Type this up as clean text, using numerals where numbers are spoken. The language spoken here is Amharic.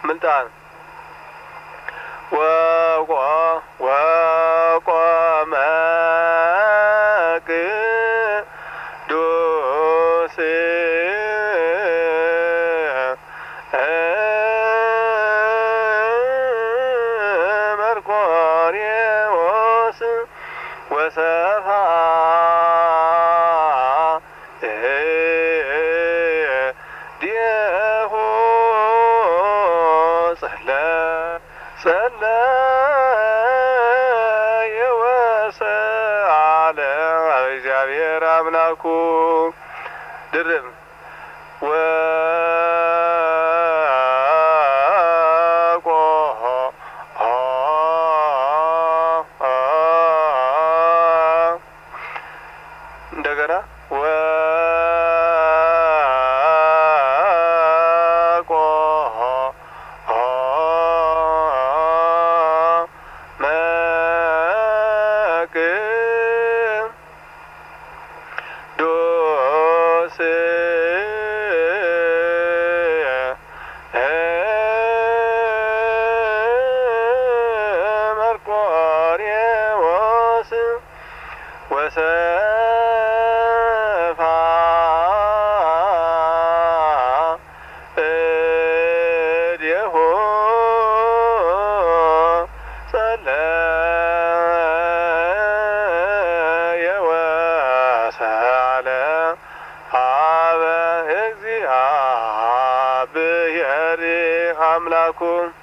ምንጣን ወቆመ ቅዱስ መርቆሬዎስ ወሰብአ ዲሁ ጸለየ ወሰአለ እግዚአብሔር አምላኩ ድርብ እንደገና ቅዱስ መርቆሬዎስ ወሰብአ ዲሁ ጸለየ ወሰአለ ሀበ እግዚአብሔር አምላኩ